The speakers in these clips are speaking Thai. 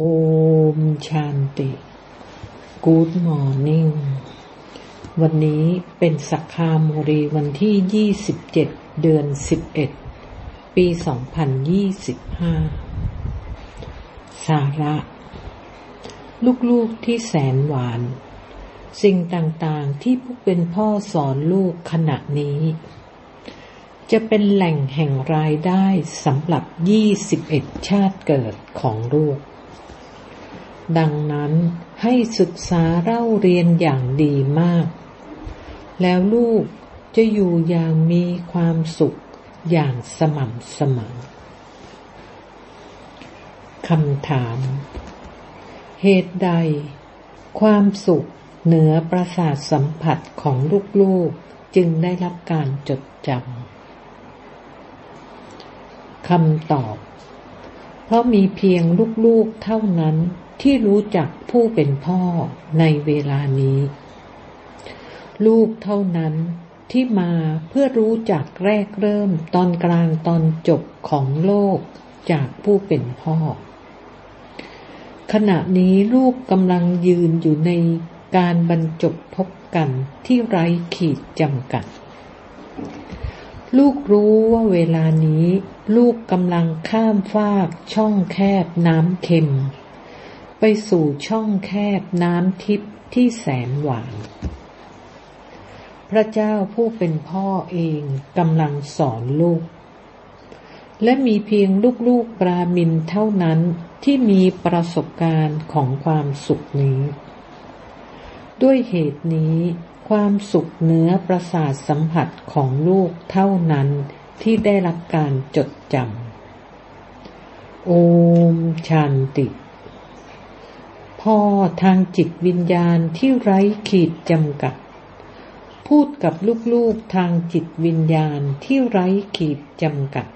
โอมชันติ Good Morning วันนี้เป็นสักขาโมรีวันที่27เดือน11ปี2025สาระลูกๆที่แสนหวานสิ่งต่างๆที่ผู้เป็นพ่อสอนลูกขณะนี้จะเป็นแหล่งแห่งรายได้สำหรับ21ชาติเกิดของลูกดังนั้นให้ศึกษาเล่าเรียนอย่างดีมากแล้วลูกจะอยู่อย่างมีความสุขอย่างสม่ำเสมอคำถามเหตุใดความสุขเหนือประสาทสัมผัสของลูกๆจึงได้รับการจดจำคำตอบเพราะมีเพียงลูกๆเท่านั้นที่รู้จักผู้เป็นพ่อในเวลานี้ลูกเท่านั้นที่มาเพื่อรู้จักแรกเริ่มตอนกลางตอนจบของโลกจากผู้เป็นพ่อขณะนี้ลูกกำลังยืนอยู่ในการบรรจบพบกันที่ไร้ขีดจำกัดลูกรู้ว่าเวลานี้ลูกกำลังข้ามฟากช่องแคบน้ำเค็มไปสู่ช่องแคบน้ำทิพย์ที่แสนหวานพระเจ้าผู้เป็นพ่อเองกำลังสอนลูกและมีเพียงลูกๆปรามินเท่านั้นที่มีประสบการณ์ของความสุขนี้ด้วยเหตุนี้ความสุขเหนือประสาทสัมผัสของลูกเท่านั้นที่ได้รับการจดจำโอมชันติพ่อทางจิตวิญญาณที่ไร้ขีดจำกัดพูดกับลูกๆทางจิตวิญญาณที่ไร้ขีดจำกัด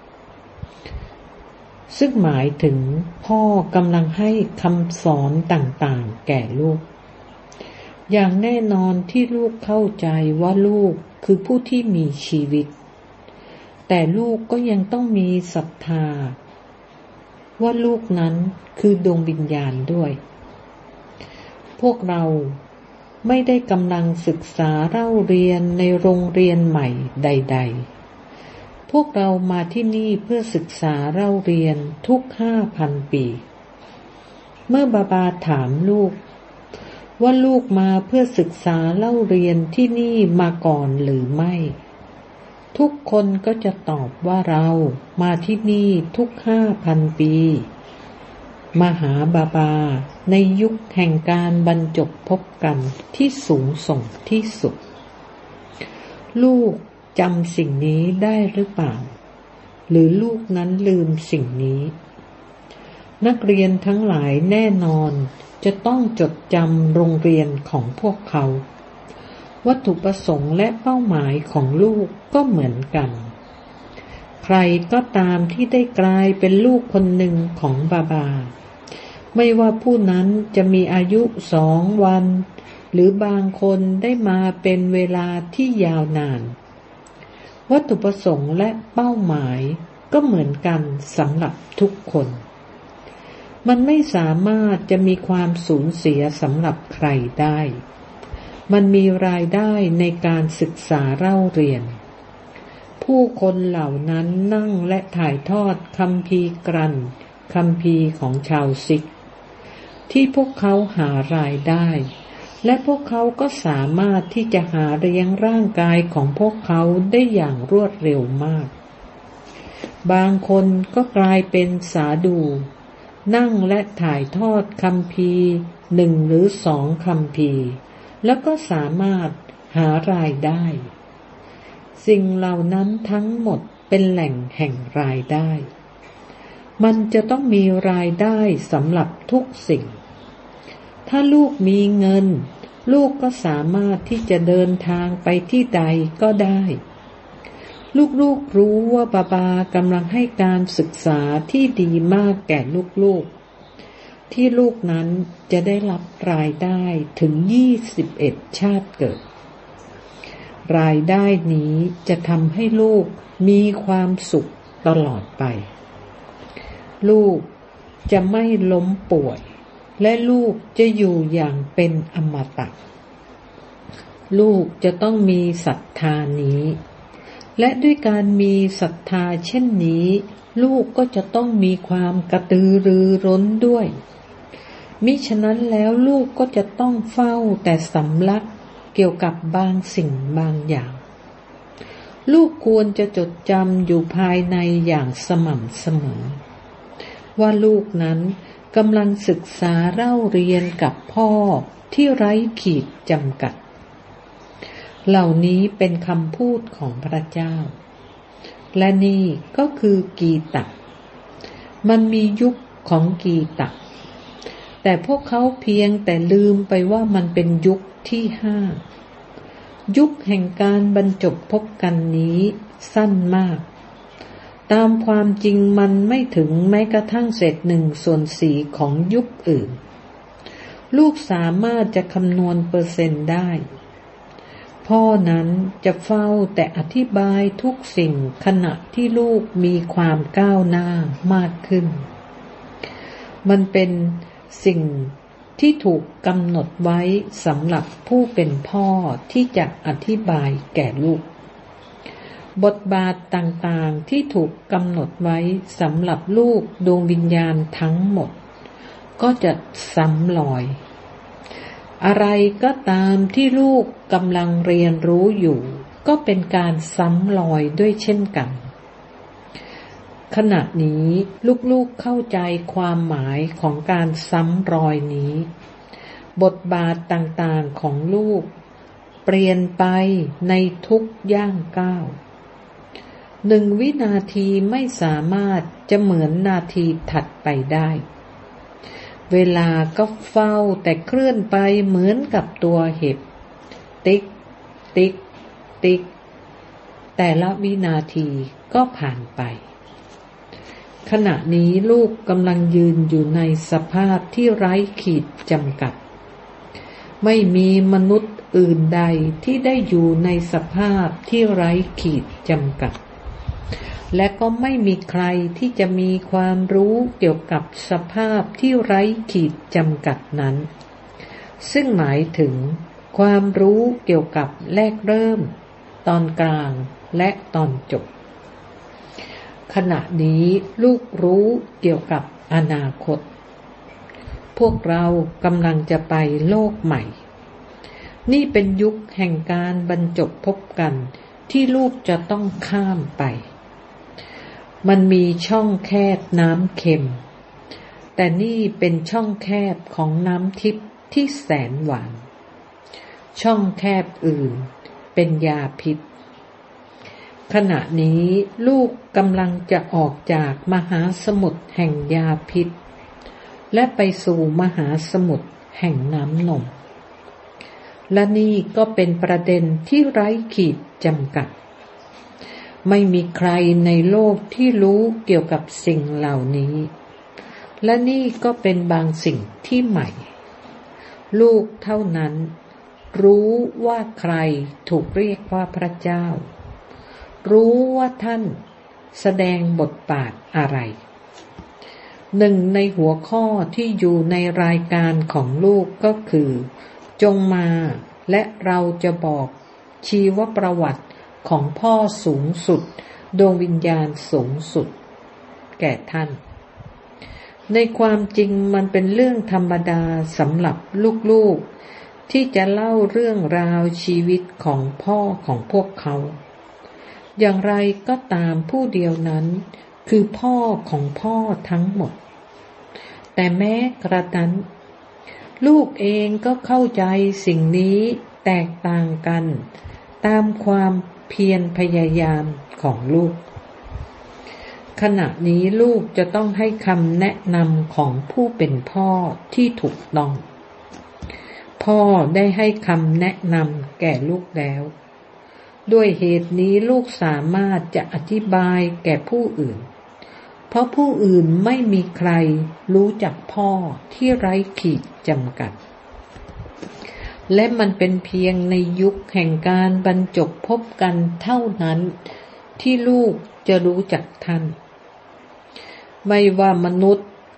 ซึ่งหมายถึงพ่อกำลังให้คำสอนต่างๆแก่ลูกอย่างแน่นอนที่ลูกเข้าใจว่าลูกคือผู้ที่มีชีวิตแต่ลูกก็ยังต้องมีศรัทธาว่าลูกนั้นคือดวงวิญญาณด้วยพวกเราไม่ได้กำลังศึกษาเล่าเรียนในโรงเรียนใหม่ใดๆพวกเรามาที่นี่เพื่อศึกษาเล่าเรียนทุก 5,000 ปีเมื่อบาบาถามลูกว่าลูกมาเพื่อศึกษาเล่าเรียนที่นี่มาก่อนหรือไม่ทุกคนก็จะตอบว่าเรามาที่นี่ทุก 5,000 ปีมาหาบาบาในยุคแห่งการบรรจบพบกันที่สูงส่งที่สุดลูกจำสิ่งนี้ได้หรือเปล่าหรือลูกนั้นลืมสิ่งนี้นักเรียนทั้งหลายแน่นอนจะต้องจดจำโรงเรียนของพวกเขาวัตถุประสงค์และเป้าหมายของลูกก็เหมือนกันใครก็ตามที่ได้กลายเป็นลูกคนหนึ่งของบาบาไม่ว่าผู้นั้นจะมีอายุ2 วันหรือบางคนได้มาเป็นเวลาที่ยาวนานวัตถุประสงค์และเป้าหมายก็เหมือนกันสำหรับทุกคนมันไม่สามารถจะมีความสูญเสียสำหรับใครได้มันมีรายได้ในการศึกษาเล่าเรียนผู้คนเหล่านั้นนั่งและถ่ายทอดคัมภีร์กรันคัมภีร์ของชาวซิกที่พวกเขาหารายได้และพวกเขาก็สามารถที่จะหาเลี้ยงร่างกายของพวกเขาได้อย่างรวดเร็วมากบางคนก็กลายเป็นสาดูนั่งและถ่ายทอดคัมภีร์1 หรือ 2คัมภีร์แล้วก็สามารถหารายได้สิ่งเหล่านั้นทั้งหมดเป็นแหล่งแห่งรายได้มันจะต้องมีรายได้สำหรับทุกสิ่งถ้าลูกมีเงินลูกก็สามารถที่จะเดินทางไปที่ใดก็ได้ลูกๆรู้ว่าบาบากำลังให้การศึกษาที่ดีมากแก่ลูกๆที่ลูกนั้นจะได้รับรายได้ถึง21ชาติเกิดรายได้นี้จะทำให้ลูกมีความสุขตลอดไปลูกจะไม่ล้มป่วยและลูกจะอยู่อย่างเป็นอมตะลูกจะต้องมีศรัทธานี้และด้วยการมีศรัทธาเช่นนี้ลูกก็จะต้องมีความกระตือรือร้นด้วยมิฉะนั้นแล้วลูกก็จะต้องเฝ้าแต่สำลักเกี่ยวกับบางสิ่งบางอย่างลูกควรจะจดจำอยู่ภายในอย่างสม่ำเสมอว่าลูกนั้นกำลังศึกษาเล่าเรียนกับพ่อที่ไร้ขีดจำกัดเหล่านี้เป็นคำพูดของพระเจ้าและนี่ก็คือกีตะมันมียุคของกีตะแต่พวกเขาเพียงแต่ลืมไปว่ามันเป็นยุคที่5ยุคแห่งการบรรจบพบกันนี้สั้นมากตามความจริงมันไม่ถึงแม้กระทั่ง1/4ของยุคอื่นลูกสามารถจะคำนวณเปอร์เซ็นต์ได้พ่อนั้นจะเฝ้าแต่อธิบายทุกสิ่งขณะที่ลูกมีความก้าวหน้ามากขึ้นมันเป็นสิ่งที่ถูกกำหนดไว้สำหรับผู้เป็นพ่อที่จะอธิบายแก่ลูกบทบาทต่างๆที่ถูกกำหนดไว้สำหรับลูกดวงวิญญาณทั้งหมดก็จะซ้ำรอยอะไรก็ตามที่ลูกกำลังเรียนรู้อยู่ก็เป็นการซ้ำรอยด้วยเช่นกันขณะนี้ลูกๆเข้าใจความหมายของการซ้ำรอยนี้บทบาทต่างๆของลูกเปลี่ยนไปในทุกย่างก้าว1 วินาทีไม่สามารถจะเหมือนนาทีถัดไปได้เวลาก็เฝ้าแต่เคลื่อนไปเหมือนกับตัวเห็บติ๊กติ๊กติ๊กแต่ละวินาทีก็ผ่านไปขณะนี้ลูกกำลังยืนอยู่ในสภาพที่ไร้ขีดจำกัดไม่มีมนุษย์อื่นใดที่ได้อยู่ในสภาพที่ไร้ขีดจำกัดและก็ไม่มีใครที่จะมีความรู้เกี่ยวกับสภาพที่ไร้ขีดจำกัดนั้นซึ่งหมายถึงความรู้เกี่ยวกับแรกเริ่มตอนกลางและตอนจบขณะนี้ลูกรู้เกี่ยวกับอนาคตพวกเรากำลังจะไปโลกใหม่นี่เป็นยุคแห่งการบรรจบพบกันที่ลูกจะต้องข้ามไปมันมีช่องแคบน้ำเค็มแต่นี่เป็นช่องแคบของน้ำทิพย์ที่แสนหวานช่องแคบอื่นเป็นยาพิษขณะนี้ลูกกำลังจะออกจากมหาสมุทรแห่งยาพิษและไปสู่มหาสมุทรแห่งน้ำนมและนี่ก็เป็นประเด็นที่ไร้ขีดจำกัดไม่มีใครในโลกที่รู้เกี่ยวกับสิ่งเหล่านี้และนี่ก็เป็นบางสิ่งที่ใหม่ลูกเท่านั้นรู้ว่าใครถูกเรียกว่าพระเจ้ารู้ว่าท่านแสดงบทบาทอะไร1ในหัวข้อที่อยู่ในรายการของลูกก็คือจงมาและเราจะบอกชีวประวัติของพ่อสูงสุดดวงวิญญาณสูงสุดแก่ท่านในความจริงมันเป็นเรื่องธรรมดาสำหรับลูกๆที่จะเล่าเรื่องราวชีวิตของพ่อของพวกเขาอย่างไรก็ตามผู้เดียวนั้นคือพ่อของพ่อทั้งหมดแต่แม้กระนั้นลูกเองก็เข้าใจสิ่งนี้แตกต่างกันตามความเพียรพยายามของลูกขณะนี้ลูกจะต้องให้คำแนะนำของผู้เป็นพ่อที่ถูกต้องพ่อได้ให้คำแนะนำแก่ลูกแล้วด้วยเหตุนี้ลูกสามารถจะอธิบายแก่ผู้อื่นเพราะผู้อื่นไม่มีใครรู้จักพ่อที่ไร้ขีดจำกัดและมันเป็นเพียงในยุคแห่งการบรรจบพบกันเท่านั้นที่ลูกจะรู้จักท่านไม่ว่ามนุษย์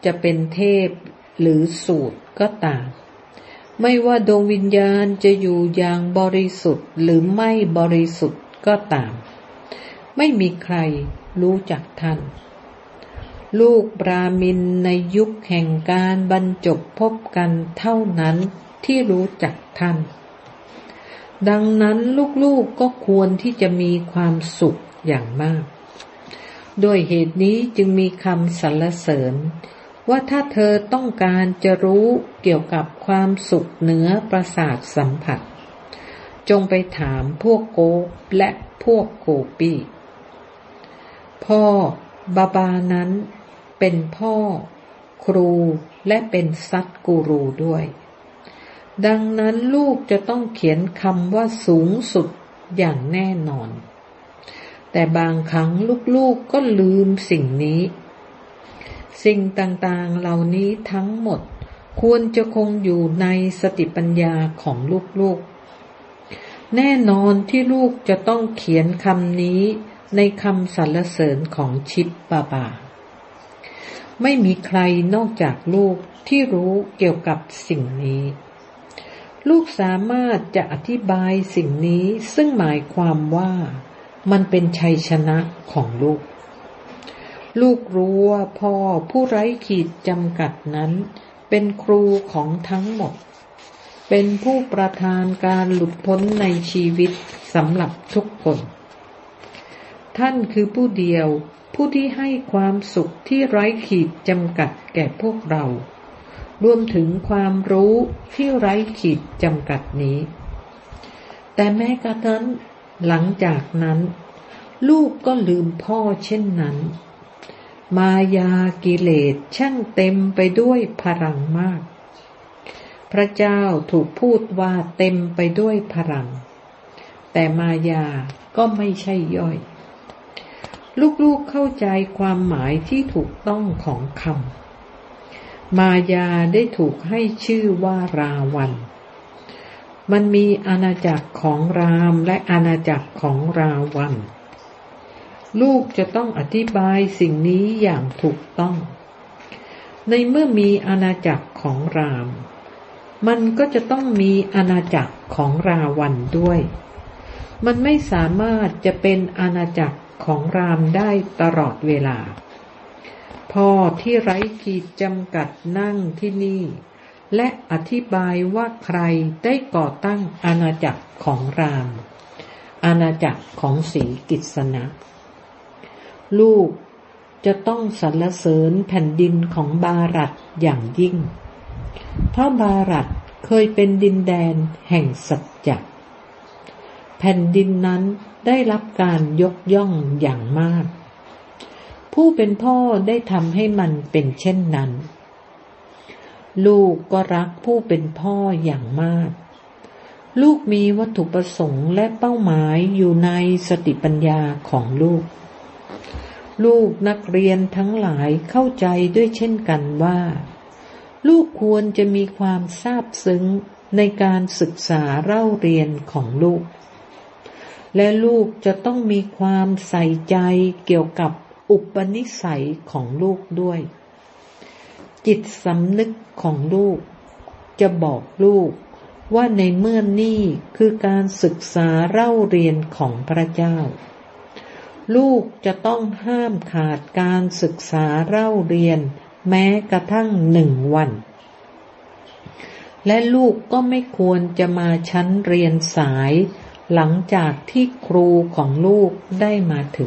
จะเป็นเทพหรือสูตรก็ตามไม่ว่าดวงวิญญาณจะอยู่อย่างบริสุทธิ์หรือไม่บริสุทธิ์ก็ตามไม่มีใครรู้จักท่านลูกบราหมินในยุคแห่งการบรรจบพบกันเท่านั้นที่รู้จักท่านดังนั้นลูกๆก็ควรที่จะมีความสุขอย่างมากด้วยเหตุนี้จึงมีคำสรรเสริญว่าถ้าเธอต้องการจะรู้เกี่ยวกับความสุขเหนือประสาทสัมผัสจงไปถามพวกโกปและพวกโกปี้พ่อบาบานั้นเป็นพ่อครูและเป็นซัตกูรูด้วยดังนั้นลูกจะต้องเขียนคำว่าสูงสุดอย่างแน่นอนแต่บางครั้งลูกๆก็ลืมสิ่งนี้สิ่งต่างๆเหล่านี้ทั้งหมดควรจะคงอยู่ในสติปัญญาของลูกๆแน่นอนที่ลูกจะต้องเขียนคำนี้ในคำสรรเสริญของชิปบาบาไม่มีใครนอกจากลูกที่รู้เกี่ยวกับสิ่งนี้ลูกสามารถจะอธิบายสิ่งนี้ซึ่งหมายความว่ามันเป็นชัยชนะของลูกลูกรู้ว่าพ่อผู้ไร้ขีดจำกัดนั้นเป็นครูของทั้งหมดเป็นผู้ประทานการหลุดพ้นในชีวิตสำหรับทุกคนท่านคือผู้เดียวผู้ที่ให้ความสุขที่ไร้ขีดจำกัดแก่พวกเรารวมถึงความรู้ที่ไร้ขีดจำกัดนี้แต่แม้กระนั้นหลังจากนั้นลูกก็ลืมพ่อเช่นนั้นมายากิเลสช่างเต็มไปด้วยพลังมากพระเจ้าถูกพูดว่าเต็มไปด้วยพลังแต่มายาก็ไม่ใช่ย่อยลูกๆเข้าใจความหมายที่ถูกต้องของคำมายาได้ถูกให้ชื่อว่าราวันมันมีอาณาจักรของรามและอาณาจักรของราวันลูกจะต้องอธิบายสิ่งนี้อย่างถูกต้องในเมื่อมีอาณาจักรของรามมันก็จะต้องมีอาณาจักรของราวันด้วยมันไม่สามารถจะเป็นอาณาจักรของรามได้ตลอดเวลาพ่อที่ไร้ขีดจำกัดนั่งที่นี่และอธิบายว่าใครได้ก่อตั้งอาณาจักรของรามอาณาจักรของศรีกิษณะลูกจะต้องสรรเสริญแผ่นดินของบารัตอย่างยิ่งเพราะบารัตเคยเป็นดินแดนแห่งสัจจะแผ่นดินนั้นได้รับการยกย่องอย่างมากผู้เป็นพ่อได้ทำให้มันเป็นเช่นนั้นลูกก็รักผู้เป็นพ่ออย่างมากลูกมีวัตถุประสงค์และเป้าหมายอยู่ในสติปัญญาของลูกนักเรียนทั้งหลายเข้าใจด้วยเช่นกันว่าลูกควรจะมีความซาบซึ้งในการศึกษาเล่าเรียนของลูกและลูกจะต้องมีความใส่ใจเกี่ยวกับอุปนิสัยของลูกด้วยจิตสำนึกของลูกจะบอกลูกว่าในเมื่อนี่คือการศึกษาเล่าเรียนของพระเจ้าลูกจะต้องห้ามขาดการศึกษาเล่าเรียนแม้กระทั่ง1 วันและลูกก็ไม่ควรจะมาชั้นเรียนสายหลังจากที่ครูของลูกได้มาถึง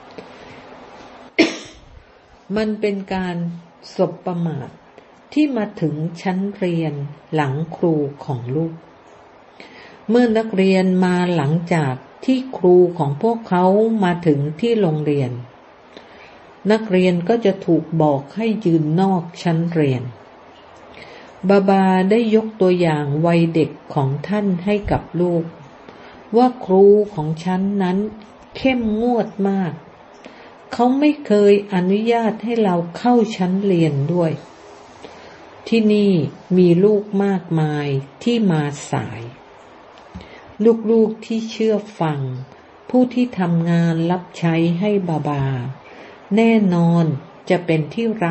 มันเป็นการสบประมาทที่มาถึงชั้นเรียนหลังครูของลูกเมื่อนักเรียนมาหลังจากที่ครูของพวกเขามาถึงที่โรงเรียนนักเรียนก็จะถูกบอกให้ยืนนอกชั้นเรียนบาบาได้ยกตัวอย่างวัยเด็กของท่านให้กับลูกว่าครูของฉันนั้นเข้มงวดมากเขาไม่เคยอนุญาตให้เราเข้าชั้นเรียนด้วยที่นี่มีลูกมากมายที่มาสายลูกๆที่เชื่อฟังผู้ที่ทำงานรับใช้ให้บาบาแน่นอนจะเป็นที่รัก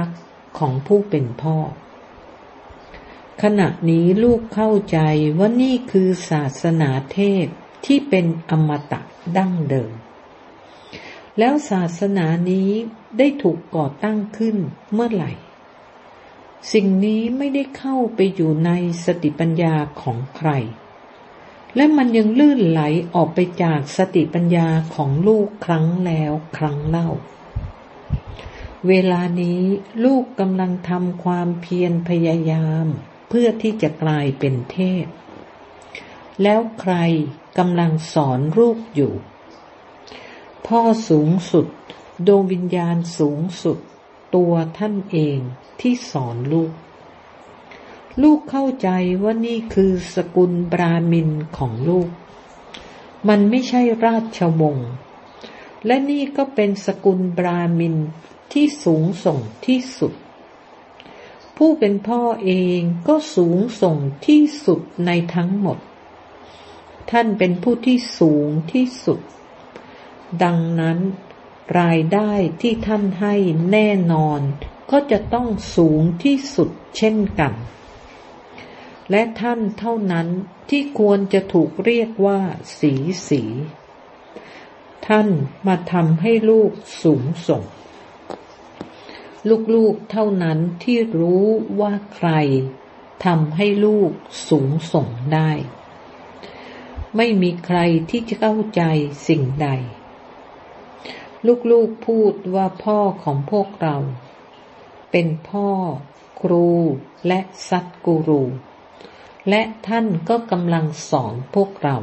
ของผู้เป็นพ่อขณะนี้ลูกเข้าใจว่านี่คือศาสนาเทพที่เป็นอมตะดั้งเดิมแล้วศาสนานี้ได้ถูกก่อตั้งขึ้นเมื่อไหร่สิ่งนี้ไม่ได้เข้าไปอยู่ในสติปัญญาของใครและมันยังลื่นไหลออกไปจากสติปัญญาของลูกครั้งแล้วครั้งเล่าเวลานี้ลูกกำลังทำความเพียรพยายามเพื่อที่จะกลายเป็นเทพแล้วใครกำลังสอนลูกอยู่พ่อสูงสุดดวงวิญญาณสูงสุดตัวท่านเองที่สอนลูกลูกเข้าใจว่านี่คือสกุลบราหมินของลูกมันไม่ใช่ราชวงศ์และนี่ก็เป็นสกุลบราหมินที่สูงส่งที่สุดผู้เป็นพ่อเองก็สูงส่งที่สุดในทั้งหมดท่านเป็นผู้ที่สูงที่สุดดังนั้นรายได้ที่ท่านให้แน่นอนก็จะต้องสูงที่สุดเช่นกันและท่านเท่านั้นที่ควรจะถูกเรียกว่าสีท่านมาทำให้ลูกสูงส่งลูกๆเท่านั้นที่รู้ว่าใครทำให้ลูกสูงส่งได้ไม่มีใครที่จะเข้าใจสิ่งใดลูกๆพูดว่าพ่อของพวกเราเป็นพ่อครูและสัตกูรูและท่านก็กำลังสอนพวกเรา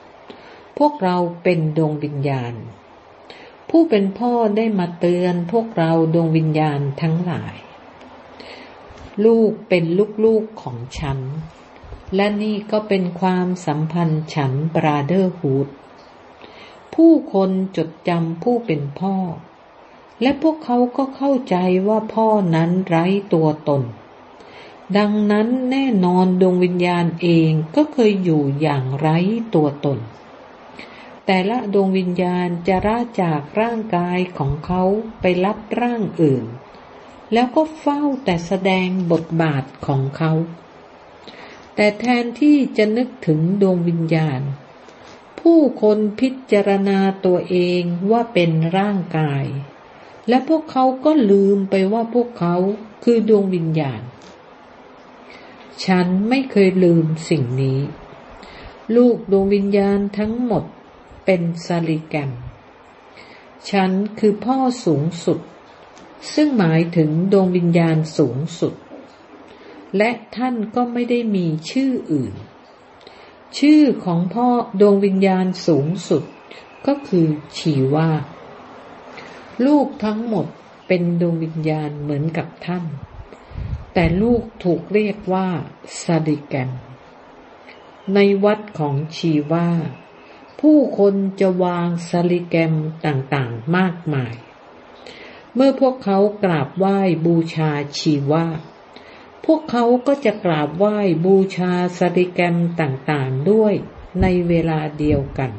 เป็นดวงวิญญาณผู้เป็นพ่อได้มาเตือนพวกเราดวงวิญญาณทั้งหลายลูกเป็นลูกของฉันและนี่ก็เป็นความสัมพันธ์ฉันบราเธอร์ฮูดผู้คนจดจำผู้เป็นพ่อและพวกเขาก็เข้าใจว่าพ่อนั้นไร้ตัวตนดังนั้นแน่นอนดวงวิญญาณเองก็เคยอยู่อย่างไร้ตัวตนแต่ละดวงวิญญาณจะละจากร่างกายของเขาไปรับร่างอื่นแล้วก็เฝ้าแต่แสดงบทบาทของเขาแต่แทนที่จะนึกถึงดวงวิญญาณผู้คนพิจารณาตัวเองว่าเป็นร่างกายและพวกเขาก็ลืมไปว่าพวกเขาคือดวงวิญญาณฉันไม่เคยลืมสิ่งนี้ลูกดวงวิญญาณทั้งหมดเป็นซาลิแกมฉันคือพ่อสูงสุดซึ่งหมายถึงดวงวิญญาณสูงสุดและท่านก็ไม่ได้มีชื่ออื่นชื่อของพ่อดวงวิญญาณสูงสุดก็คือชีวาลูกทั้งหมดเป็นดวงวิญญาณเหมือนกับท่านแต่ลูกถูกเรียกว่าซาลิแกมในวัดของชีวาผู้คนจะวางซาลิแกมต่างๆมากมายเมื่อพวกเขากราบไหว้บูชาชีวาพวกเขาก็จะกราบไหว้บูชาซาลิแกมต่างๆด้วยในเวลาเดียวกัน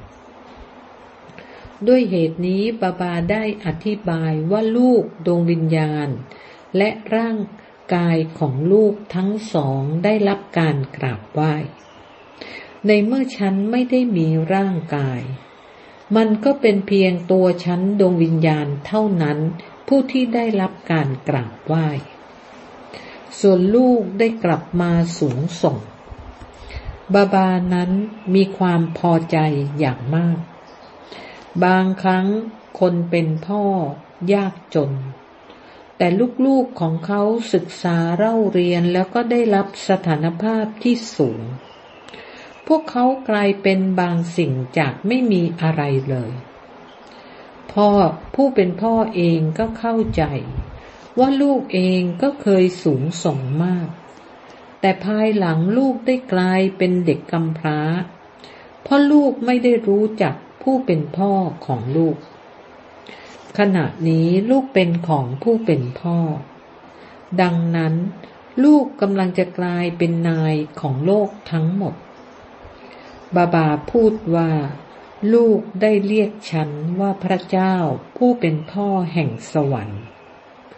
ด้วยเหตุนี้บาบาได้อธิบายว่าลูกดวงวิญญาณและร่างกายของลูกทั้งสองได้รับการกราบไหว้ในเมื่อฉันไม่ได้มีร่างกายมันก็เป็นเพียงตัวฉันดวงวิญญาณเท่านั้นผู้ที่ได้รับการกราบไหว้ส่วนลูกได้กลับมาสูงส่งบาบานั้นมีความพอใจอย่างมากบางครั้งคนเป็นพ่อยากจนแต่ลูกๆของเขาศึกษาเล่าเรียนแล้วก็ได้รับสถานภาพที่สูงพวกเขากลายเป็นบางสิ่งจากไม่มีอะไรเลยพ่อผู้เป็นพ่อเองก็เข้าใจว่าลูกเองก็เคยสูงส่งมากแต่ภายหลังลูกได้กลายเป็นเด็กกำพร้าเพราะลูกไม่ได้รู้จักผู้เป็นพ่อของลูกขณะนี้ลูกเป็นของผู้เป็นพ่อดังนั้นลูกกำลังจะกลายเป็นนายของโลกทั้งหมดบาบาพูดว่าลูกได้เรียกฉันว่าพระเจ้าผู้เป็นพ่อแห่งสวรรค์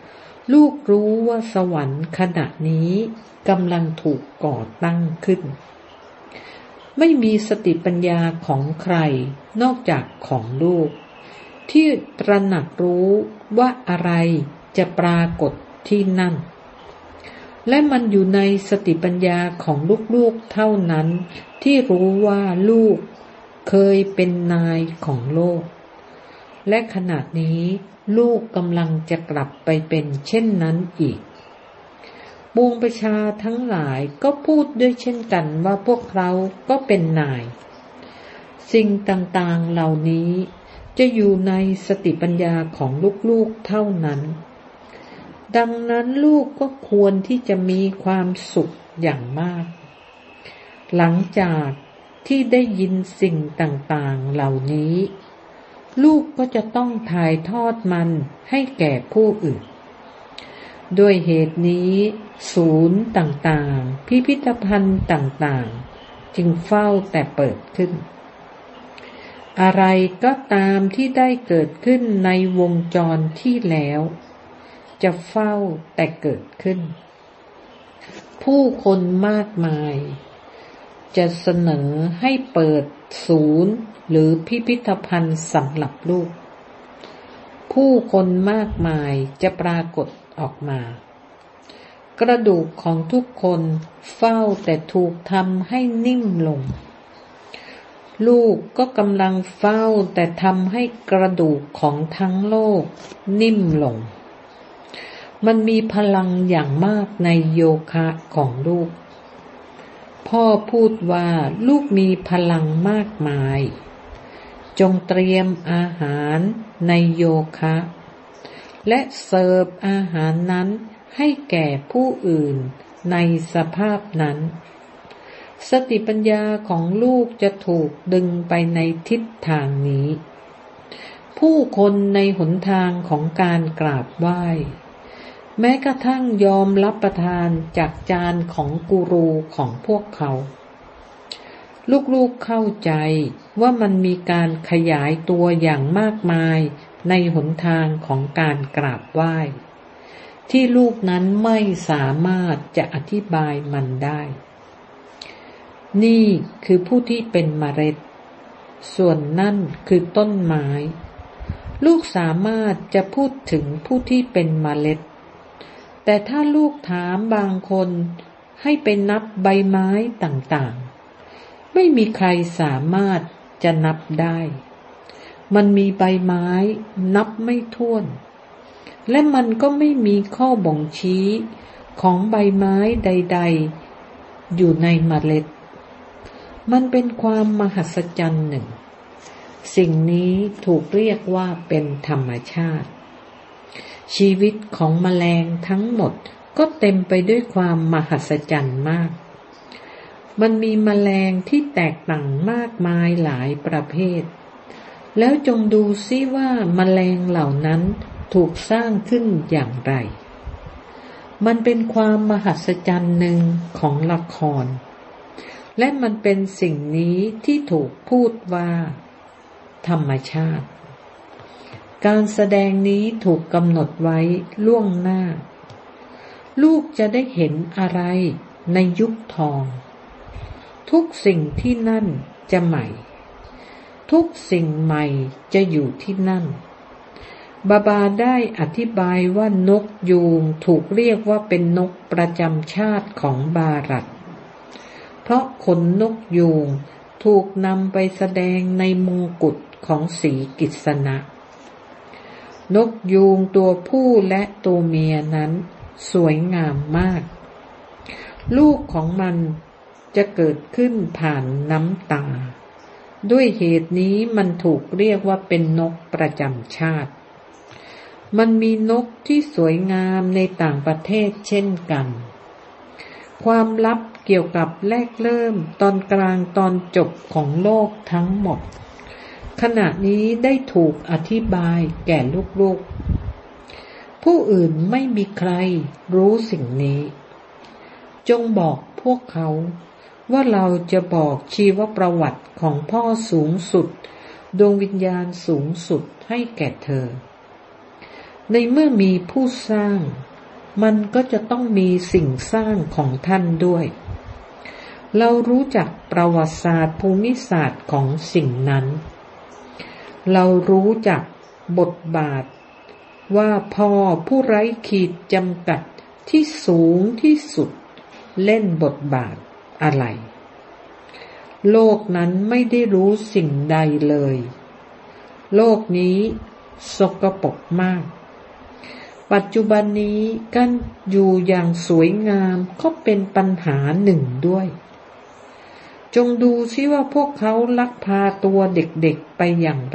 ลูกรู้ว่าสวรรค์ขณะนี้กำลังถูกก่อตั้งขึ้นไม่มีสติปัญญาของใครนอกจากของลูกที่ตระหนักรู้ว่าอะไรจะปรากฏที่นั่นและมันอยู่ในสติปัญญาของลูกๆเท่านั้นที่รู้ว่าลูกเคยเป็นนายของโลกและขณะนี้ลูกกำลังจะกลับไปเป็นเช่นนั้นอีกปวงประชาทั้งหลายก็พูดด้วยเช่นกันว่าพวกเราก็เป็นนายสิ่งต่างๆเหล่านี้จะอยู่ในสติปัญญาของลูกๆเท่านั้นดังนั้นลูกก็ควรที่จะมีความสุขอย่างมากหลังจากที่ได้ยินสิ่งต่างๆเหล่านี้ลูกก็จะต้องถ่ายทอดมันให้แก่ผู้อื่นด้วยเหตุนี้ศูนย์ต่างๆพิพิธภัณฑ์ต่างๆจึงเฝ้าแต่เปิดขึ้นอะไรก็ตามที่ได้เกิดขึ้นในวงจรที่แล้วจะเฝ้าแต่เกิดขึ้นผู้คนมากมายจะเสนอให้เปิดศูนย์หรือพิพิธภัณฑ์สำหรับลูกผู้คนมากมายจะปรากฏออกมากระดูกของทุกคนเฝ้าแต่ถูกทำให้นิ่มลงลูกก็กำลังเฝ้าแต่ทำให้กระดูกของทั้งโลกนิ่มลงมันมีพลังอย่างมากในโยคะของลูกพ่อพูดว่าลูกมีพลังมากมายจงเตรียมอาหารในโยคะและเสิร์ฟอาหารนั้นให้แก่ผู้อื่นในสภาพนั้นสติปัญญาของลูกจะถูกดึงไปในทิศทางนี้ผู้คนในหนทางของการกราบไหว้แม้กระทั่งยอมรับประทานจากจานของกูรูของพวกเขาลูกๆเข้าใจว่ามันมีการขยายตัวอย่างมากมายในหนทางของการกราบไหว้ที่ลูกนั้นไม่สามารถจะอธิบายมันได้นี่คือผู้ที่เป็นเมล็ดส่วนนั่นคือต้นไม้ลูกสามารถจะพูดถึงผู้ที่เป็นเมล็ดแต่ถ้าลูกถามบางคนให้ไปนับใบไม้ต่างๆไม่มีใครสามารถจะนับได้มันมีใบไม้นับไม่ถ้วนและมันก็ไม่มีข้อบ่งชี้ของใบไม้ใดๆอยู่ในเมล็ดมันเป็นความมหัศจรรย์หนึ่งสิ่งนี้ถูกเรียกว่าเป็นธรรมชาติชีวิตของแมลงทั้งหมดก็เต็มไปด้วยความมหัศจรรย์มากมันมีแมลงที่แตกต่างมากมายหลายประเภทแล้วจงดูซิว่าแมลงเหล่านั้นถูกสร้างขึ้นอย่างไรมันเป็นความมหัศจรรย์หนึ่งของละครและมันเป็นสิ่งนี้ที่ถูกพูดว่าธรรมชาติการแสดงนี้ถูกกำหนดไว้ล่วงหน้าลูกจะได้เห็นอะไรในยุคทองทุกสิ่งที่นั่นจะใหม่ทุกสิ่งใหม่จะอยู่ที่นั่นบาบาได้อธิบายว่านกยูงถูกเรียกว่าเป็นนกประจำชาติของบารัตเพราะขนนกยูงถูกนำไปแสดงในมงกุฎของสีกิษณะนกยูงตัวผู้และตัวเมียนั้นสวยงามมากลูกของมันจะเกิดขึ้นผ่านน้ำตาด้วยเหตุนี้มันถูกเรียกว่าเป็นนกประจำชาติมันมีนกที่สวยงามในต่างประเทศเช่นกันความลับเกี่ยวกับแรกเริ่มตอนกลางตอนจบของโลกทั้งหมดขณะนี้ได้ถูกอธิบายแก่ลูกๆผู้อื่นไม่มีใครรู้สิ่งนี้จงบอกพวกเขาว่าเราจะบอกชีวประวัติของพ่อสูงสุดดวงวิญญาณสูงสุดให้แก่เธอในเมื่อมีผู้สร้างมันก็จะต้องมีสิ่งสร้างของท่านด้วยเรารู้จักประวัติศาสตร์ภูมิศาสตร์ของสิ่งนั้นเรารู้จักบทบาทว่าพ่อผู้ไร้ขีดจำกัดที่สูงที่สุดเล่นบทบาทอะไรโลกนั้นไม่ได้รู้สิ่งใดเลยโลกนี้สกปรกมากปัจจุบันนี้การอยู่อย่างสวยงามก็เป็นปัญหาหนึ่งด้วยจงดูซิว่าพวกเขาลักพาตัวเด็กๆไปอย่างไร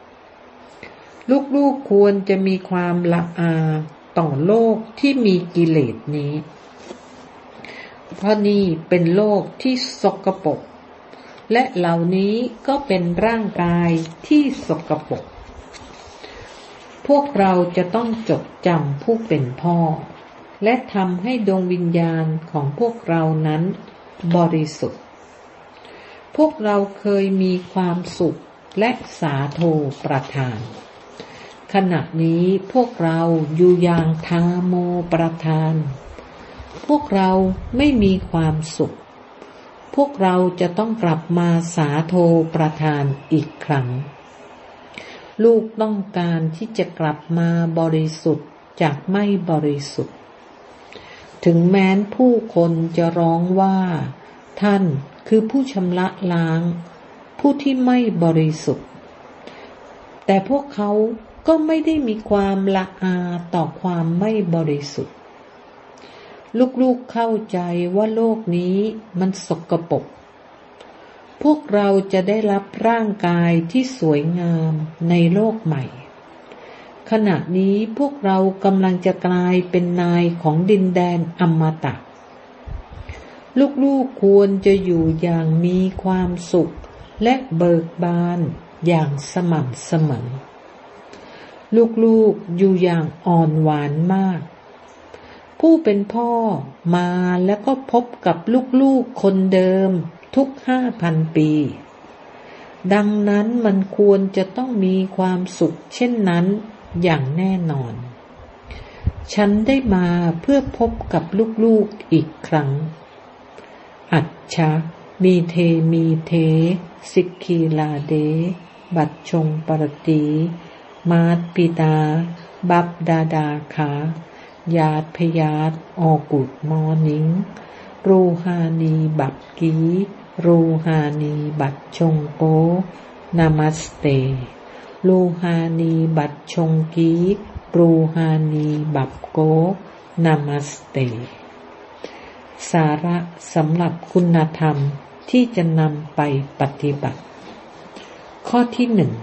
ลูกๆควรจะมีความละอาต่อโลกที่มีกิเลสนี้เพราะนี่เป็นโลกที่สกปรกและเหล่านี้ก็เป็นร่างกายที่สกปรกพวกเราจะต้องจดจำผู้เป็นพ่อและทำให้ดวงวิญญาณของพวกเรานั้นบริสุทธิ์พวกเราเคยมีความสุขและสาโทประทานขณะนี้พวกเราอยู่อย่างทาโมประทานพวกเราไม่มีความสุขพวกเราจะต้องกลับมาสาโทประทานอีกครั้งลูกต้องการที่จะกลับมาบริสุทธิ์จากไม่บริสุทธิ์ถึงแม้นผู้คนจะร้องว่าท่านคือผู้ชำระล้างผู้ที่ไม่บริสุทธิ์แต่พวกเขาก็ไม่ได้มีความละอาต่อความไม่บริสุทธิ์ลูกๆเข้าใจว่าโลกนี้มันสกปรกพวกเราจะได้รับร่างกายที่สวยงามในโลกใหม่ขณะนี้พวกเรากำลังจะกลายเป็นนายของดินแดนอมตะลูกๆควรจะอยู่อย่างมีความสุขและเบิกบานอย่างสม่ำเสมอลูกๆอยู่อย่างอ่อนหวานมากผู้เป็นพ่อมาแล้วก็พบกับลูกๆคนเดิมทุก 5,000 ปีดังนั้นมันควรจะต้องมีความสุขเช่นนั้นอย่างแน่นอนฉันได้มาเพื่อพบกับลูกๆอีกครั้งอัจฉะมีเทสิกขีลาเดบัดชงปรติมาตปิตาบับดาดาคายาดพยาดออกุดมอนิงรูฮานีบับกีรูฮานีบัดชงโกนามัสเตรูฮานีบัดชงกีรูฮานีบับโกนามัสเตสาระสำหรับคุณธรรมที่จะนำไปปฏิบัติข้อที่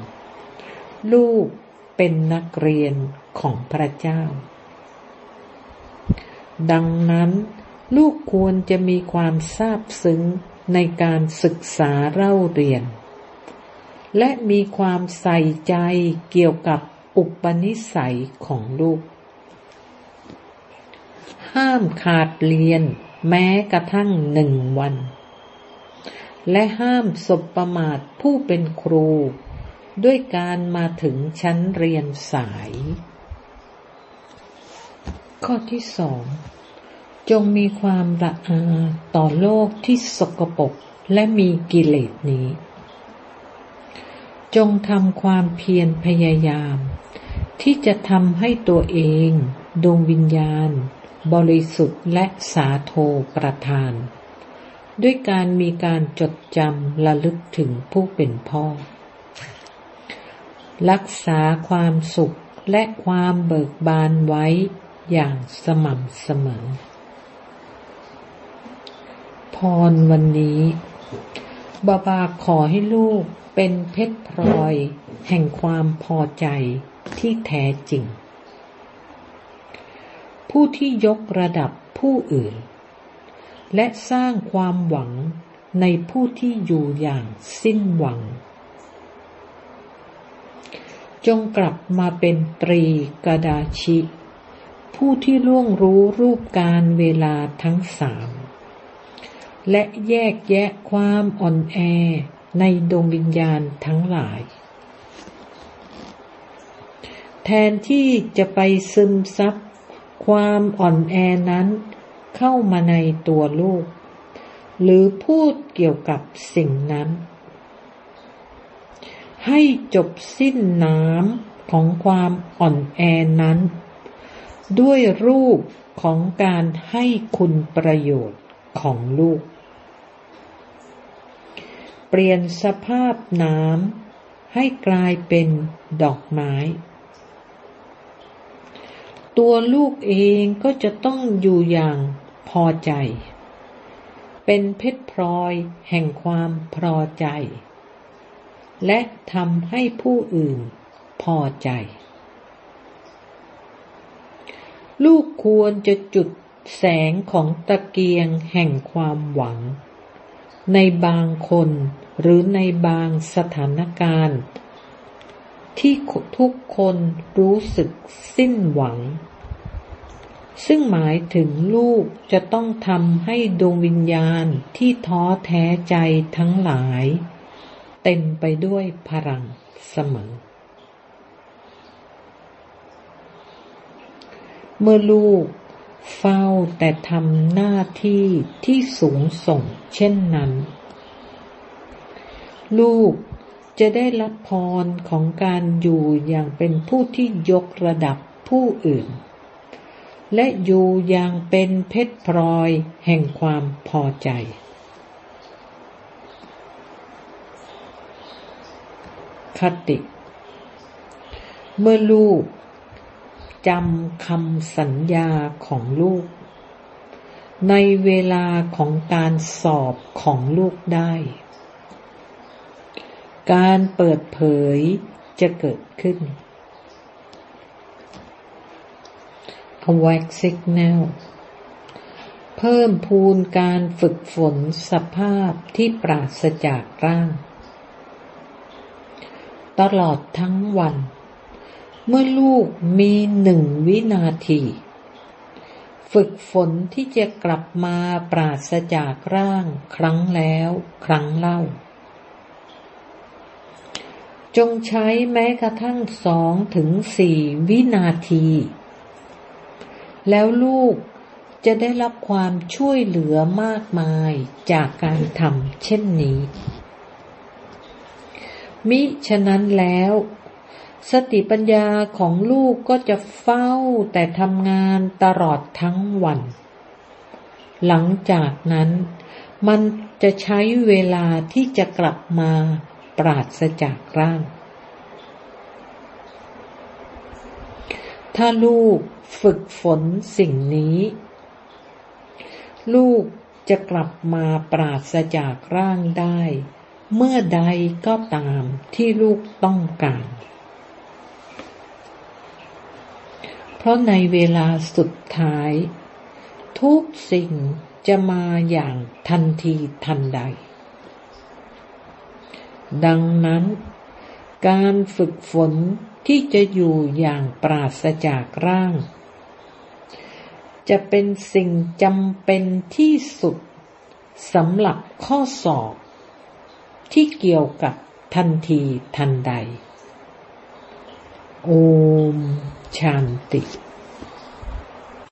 1ลูกเป็นนักเรียนของพระเจ้าดังนั้นลูกควรจะมีความซาบซึ้งในการศึกษาเล่าเรียนและมีความใส่ใจเกี่ยวกับอุปนิสัยของลูกห้ามขาดเรียนแม้กระทั่ง1 วันและห้ามสบประมาทผู้เป็นครูด้วยการมาถึงชั้นเรียนสายข้อที่ 2จงมีความละอาต่อโลกที่สกปรกและมีกิเลสนี้จงทำความเพียรพยายามที่จะทำให้ตัวเองดวงวิญญาณบริสุทธิ์และสาโทประทานด้วยการมีการจดจำระลึกถึงผู้เป็นพ่อรักษาความสุขและความเบิกบานไว้อย่างสม่ำเสมอพรวันนี้บาบาขอให้ลูกเป็นเพชรพลอยแห่งความพอใจที่แท้จริงผู้ที่ยกระดับผู้อื่นและสร้างความหวังในผู้ที่อยู่อย่างสิ้นหวังจงกลับมาเป็นตรีกดาชิผู้ที่ล่วงรู้รูปการเวลาทั้ง3และแยกแยะความอ่อนแอในดวงวิญญาณทั้งหลายแทนที่จะไปซึมซับความอ่อนแอนั้นเข้ามาในตัวลูกหรือพูดเกี่ยวกับสิ่งนั้นให้จบสิ้นน้ำของความอ่อนแอนั้นด้วยรูปของการให้คุณประโยชน์ของลูกเปลี่ยนสภาพน้ำให้กลายเป็นดอกไม้ตัวลูกเองก็จะต้องอยู่อย่างพอใจเป็นเพชรพลอยแห่งความพอใจและทำให้ผู้อื่นพอใจลูกควรจะจุดแสงของตะเกียงแห่งความหวังในบางคนหรือในบางสถานการณ์ที่ทุกคนรู้สึกสิ้นหวังซึ่งหมายถึงลูกจะต้องทำให้ดวงวิญญาณที่ท้อแท้ใจทั้งหลายเต็มไปด้วยพลังเสมอเมื่อลูกเฝ้าแต่ทำหน้าที่ที่สูงส่งเช่นนั้นลูกจะได้รับพรของการอยู่อย่างเป็นผู้ที่ยกระดับผู้อื่นและอยู่อย่างเป็นเพชรพลอยแห่งความพอใจคติเมื่อลูกจำคำสัญญาของลูกในเวลาของการสอบของลูกได้การเปิดเผยจะเกิดขึ้น Awake Signal เพิ่มพูนการฝึกฝนสภาพที่ปราศจากร่างตลอดทั้งวันเมื่อลูกมี1 วินาทีฝึกฝนที่จะกลับมาปราศจากร่างครั้งแล้วครั้งเล่าจงใช้แม้กระทั่ง2 ถึง 4 วินาทีแล้วลูกจะได้รับความช่วยเหลือมากมายจากการทำเช่นนี้มิฉะนั้นแล้วสติปัญญาของลูกก็จะเฝ้าแต่ทำงานตลอดทั้งวันหลังจากนั้นมันจะใช้เวลาที่จะกลับมาปราศจากร่างถ้าลูกฝึกฝนสิ่งนี้ลูกจะกลับมาปราศจากร่างได้เมื่อใดก็ตามที่ลูกต้องการเพราะในเวลาสุดท้ายทุกสิ่งจะมาอย่างทันทีทันใดดังนั้นการฝึกฝนที่จะอยู่อย่างปราศจากร่างจะเป็นสิ่งจำเป็นที่สุดสำหรับข้อสอบที่เกี่ยวกับทันทีทันใดโอมชันติ